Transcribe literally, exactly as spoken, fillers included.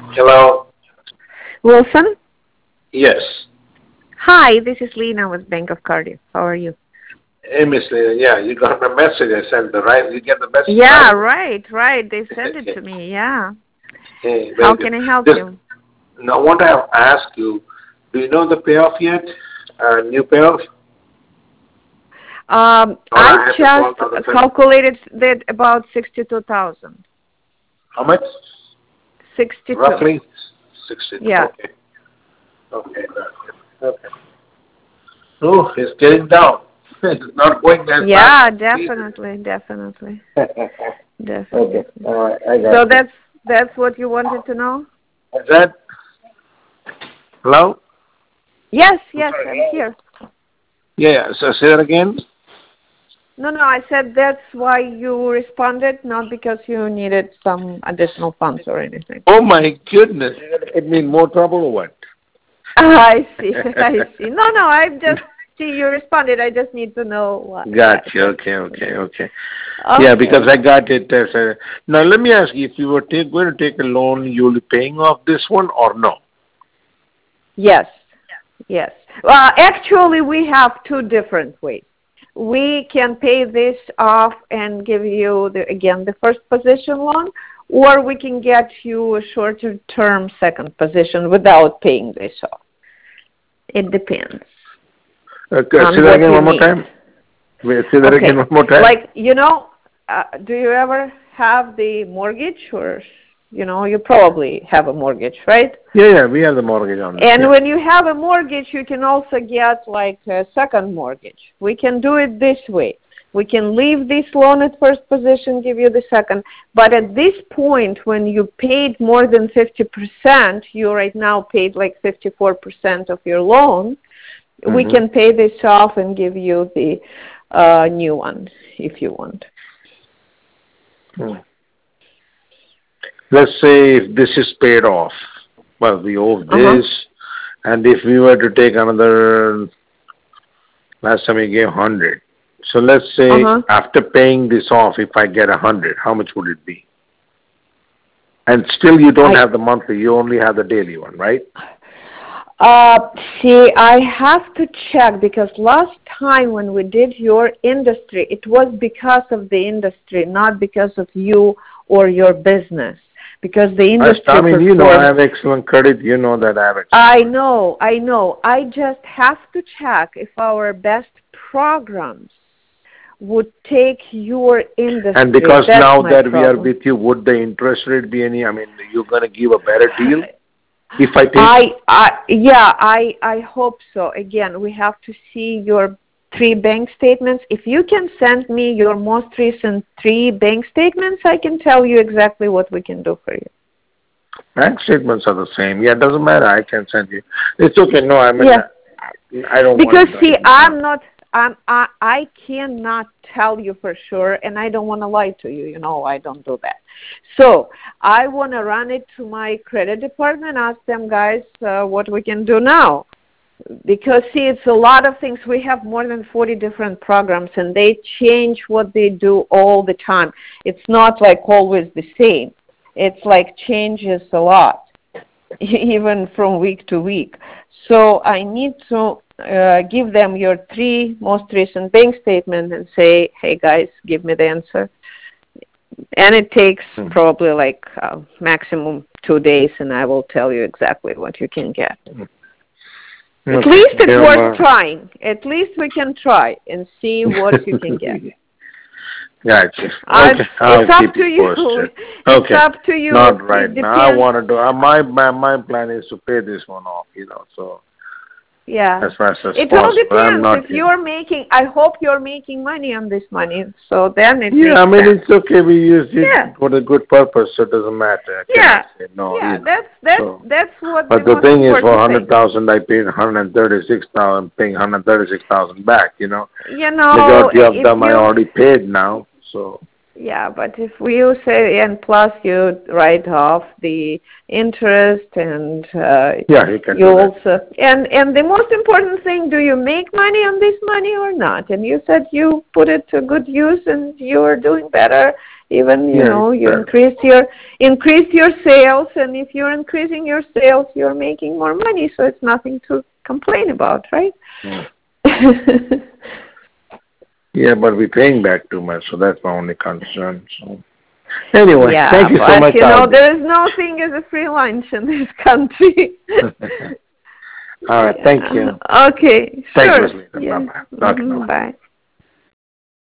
Hello. Wilson? Yes. Hi, this is Lena with Bank of Cardiff. How are you? Hey, Miss Lena. Yeah, you got the message I sent, the right? You get the message Yeah, right right, right. They sent it away. to me. Yeah. Hey, How very good. can I help Just, you? now, I want to ask you, do you know the payoff yet? Uh, new payoff? Um, Or I I have to call the other just time? calculated that about sixty-two thousand. How much? sixty-two. Roughly? sixty-two. Yeah. Okay. Okay, that's good. Okay. Oh, it's getting down. It's not going as fast Yeah, as it needs definitely, definitely, to. Okay. definitely. All right. I So got you. that's that's what you wanted to know? Is that? Hello? Yes, I'm yes, sorry. I'm Hello? here. Yeah, yeah. So say that again. No, no, I said that's why you responded, not because you needed some additional funds or anything. Oh my goodness. It mean more trouble or what? I see. I see. No, no. I just see you responded. I just need to know what. Yeah. Gotcha. Just Okay, okay, okay. Yeah, because okay. I got it as a... Now let me ask you, if you were take, going to take a loan, you'll be paying off this one or no? Yes. Yes. Well, actually, we have two different ways. We can pay this off and give you the, again the first position loan, or we can get you a shorter term second position without paying this off. It depends Okay, say on that what again you one more need. time. Wait, say that again Okay. one more time. Like, you know, uh, do you ever have the mortgage or, you know, you probably have a mortgage, right? Yeah, yeah, we have the mortgage on this, And yeah. when you have a mortgage, you can also get like a second mortgage. We can do it this way. We can leave this loan at first position, give you the second. But at this point, when you paid more than fifty percent, you right now paid like fifty-four percent of your loan, we Mm-hmm. can pay this off and give you the uh, new one if you want. Hmm. Let's say if this is paid off, well, we owe Uh-huh. this, and if we were to take another, last time we gave one hundred. So let's say Uh-huh. after paying this off, if I get one hundred, how much would it be? And still you don't I have the monthly, you only have the daily one, right? uh see I have to check because last time when we did your industry, it was because of the industry, not because of you or your business. Because the I, I industry mean, you know, I performed. have excellent credit. You know that I have excellent I credit. know, I know. I just have to check if our best programs would take your And industry. because That's now my that we are problem. with you, would the interest rate be any? I mean, you're going to give a better deal if I take? I, I, yeah, I, I hope so. Again, we have to see your three bank statements. If you can send me your most recent three bank statements, I can tell you exactly what we can do for you. Bank statements are the same. Yeah, it doesn't matter. I can send you. It's okay. No, I mean, Yeah. I don't want Because to see, write it down. I'm not, I'm, I, I cannot tell you for sure, and I don't want to lie to you. You know, I don't do that. So I want to run it to my credit department, ask them guys uh, what we can do now. Because see, it's a lot of things. We have more than forty different programs, and they change what they do all the time. It's not like always the same. It's like changes a lot, even from week to week. So I need to uh, give them your three most recent bank statements and say, hey guys, give me the answer. And it takes Hmm. probably like uh, maximum two days, and I will tell you exactly what you can get. At Okay. least it's Yeah, worth well, trying. At least we can try and see what you can get. gotcha. Uh, Okay, it's I'll up keep to you you. posted. It's Okay, up to you. not right It now. I depends. want to do. Uh, my my my plan is to pay this one off. You know, so Yeah. as fast as It all possible. I'm depends. not. If You know. you're making, I hope you're making money on this money. So then it Yeah, I makes mean sense. it's okay. We use it Yeah. for a good purpose, so it doesn't matter. I cannot Yeah. say no. Yeah. You know. That's, that's, So, that's what the but the most thing is, for important hundred thing. thousand, I paid one hundred thirty-six thousand. Paying one hundred thirty-six thousand back. You know, You know, majority of if them I you, already paid now. So yeah, but if you say, and plus you write off the interest and uh, yeah, you can you do that. also, and, and the most important thing, do you make money on this money or not? And you said you put it to good use and you're doing better Even, you Yeah, know, you fair. increase your increase your sales, and if you're increasing your sales, you're making more money, so it's nothing to complain about, right? Mm. Yeah, but we're paying back too much, so that's my only concern. So anyway, Yeah, thank you so but much, you know, Audi. there is no thing as a free lunch in this country. All right, thank Yeah. you. Okay, Thanks, sure. Rosalina. Yeah. Bye-bye. Okay, hmm bye-bye. Bye.